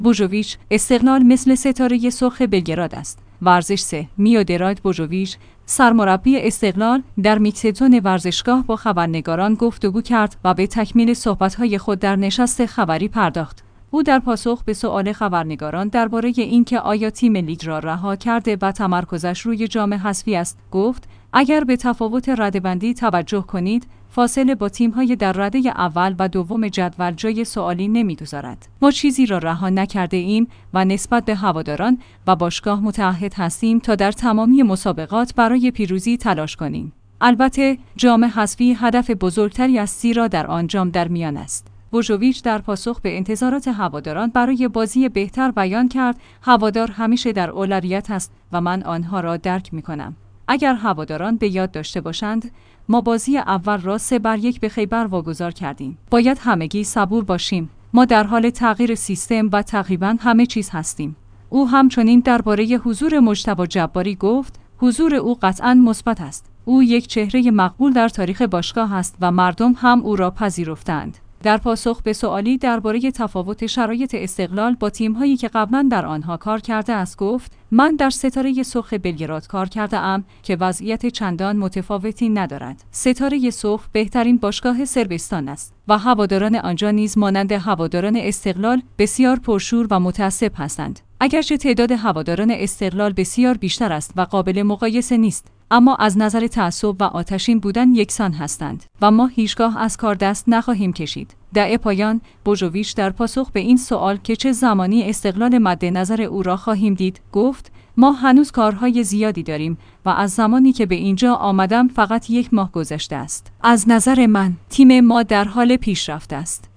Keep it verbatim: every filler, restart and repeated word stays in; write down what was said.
بوژوویچ: استقلال مثل ستاره سرخ بلگراد است. ورزش سه. میودراد بوژوویچ، سرمربی استقلال، در میکستون ورزشگاه با خبرنگاران گفتگو کرد و به تکمیل صحبت‌های خود در نشست خبری پرداخت. او در پاسخ به سؤال خبرنگاران درباره اینکه آیا تیم لیگ را رها کرده و تمرکزش روی جام حذفی است، گفت: اگر به تفاوت رده‌بندی توجه کنید، فاصله با تیم‌های در رده اول و دوم جدول جای سوالی نمی‌گذارد. ما چیزی را رها نکرده ایم و نسبت به هواداران و باشگاه متعهد هستیم تا در تمامی مسابقات برای پیروزی تلاش کنیم. البته جام حذفی هدف بزرگتری از زیرا در آن جام در میان است. بوژوویچ در پاسخ به انتظارات هواداران برای بازی بهتر بیان کرد: هوادار همیشه در اولویت است و من آنها را درک می‌کنم. اگر هواداران به یاد داشته باشند، ما بازی اول را سه بر یک به خیبر واگذار کردیم. باید همگی صبور باشیم. ما در حال تغییر سیستم و تقریباً همه چیز هستیم. او همچنین درباره حضور مجتبی جباری گفت: حضور او قطعاً مثبت است. او یک چهره مقبول در تاریخ باشگاه است و مردم هم او را پذیرفتند. در پاسخ به سوالی درباره تفاوت شرایط استقلال با تیم‌هایی که قبلا در آنها کار کرده است، گفت: من در ستاره سرخ بلگراد کار کرده ام که وضعیت چندان متفاوتی ندارد. ستاره سرخ بهترین باشگاه صربستان است و هواداران آنجا نیز مانند هواداران استقلال بسیار پرشور و متعصب هستند. اگرچه تعداد هواداران استقلال بسیار بیشتر است و قابل مقایسه نیست، اما از نظر تعصب و آتشین بودن یکسان هستند و ما هیچگاه از کار دست نخواهیم کشید. در پایان، بوژوویچ در پاسخ به این سوال که چه زمانی استقلال مد نظر او را خواهیم دید، گفت: ما هنوز کارهای زیادی داریم و از زمانی که به اینجا آمدم فقط یک ماه گذشته است. از نظر من، تیم ما در حال پیشرفت است.